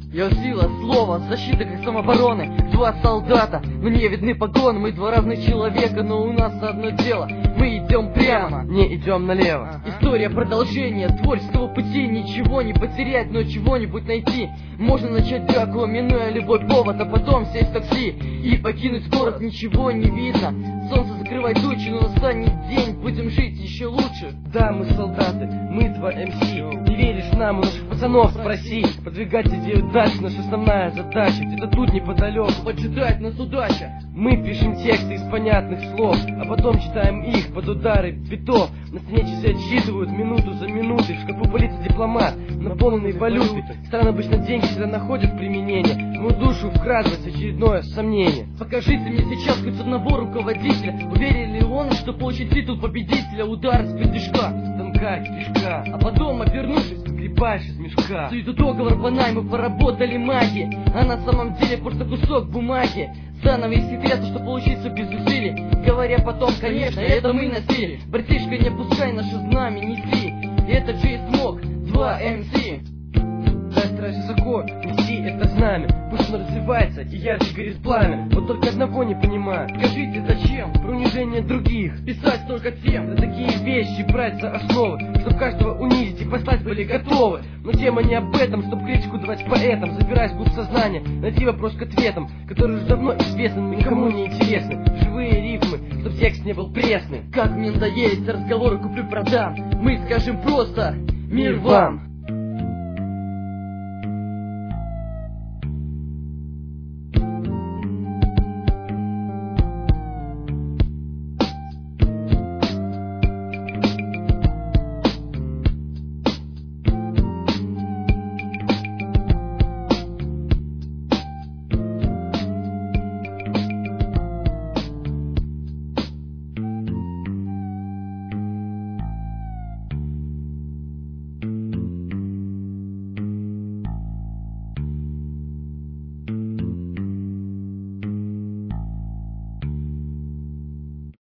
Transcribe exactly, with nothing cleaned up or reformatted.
Я сила слова, защита как самообороны. Два солдата, мне видны погоны. Мы два разных человека, но у нас одно дело. Мы идем прямо, не идем налево. История продолжения творческого пути. Ничего не потерять, но чего-нибудь найти. Можно начать драку, минуя любой повод, а потом сесть в такси и покинуть город. Ничего не видно, солнце закрывает тучи, но настанет день, будем жить еще лучше. Да, мы солдаты, мы два эм си. Не веришь нам, у наших пацанов спроси. Продвигать идею дальше, наша основная задача. Где-то тут неподалеку поджидает нас удача. Мы пишем тексты из понятных слов, а потом читаем их под удары битов. На стене часы отсчитывают минуту за минутой. В шкафу пылится дипломат, наполненный валютой. Странно, обычно деньги всегда находят применение, но в душу вкрадывается очередное сомнение. Покажите мне сейчас хоть одного руководителя. Уверен ли он, что получит титул победителя? Удар с пердежка, станка, кишка, а потом, обернувшись, грибаешь из мешка. Суету договор по найму, поработали маги, а на самом деле просто кусок бумаги. Заново и секреты, что получится без усилий. Говоря потом, конечно, это мы носили. Братишка, не опускай наше знамя, неси. И это Джей Смок, два эм си. Дай старайся высоко неси это знамя. Пусть оно развивается и ярче горит пламя. Вот только одного не понимаю. Скажите, зачем про унижение других писать столько тем? За такие вещи брать за основы, чтоб каждого унизить и послать были готовы. Но тема не об этом, чтоб критику давать поэтам. Забираясь в сознание, найти вопрос к ответам, который уже давно известен, никому не интересны. Живые рифмы, чтоб текст не был пресным. Как мне надоели разговоры куплю-продам. Мы скажем просто: мир вам!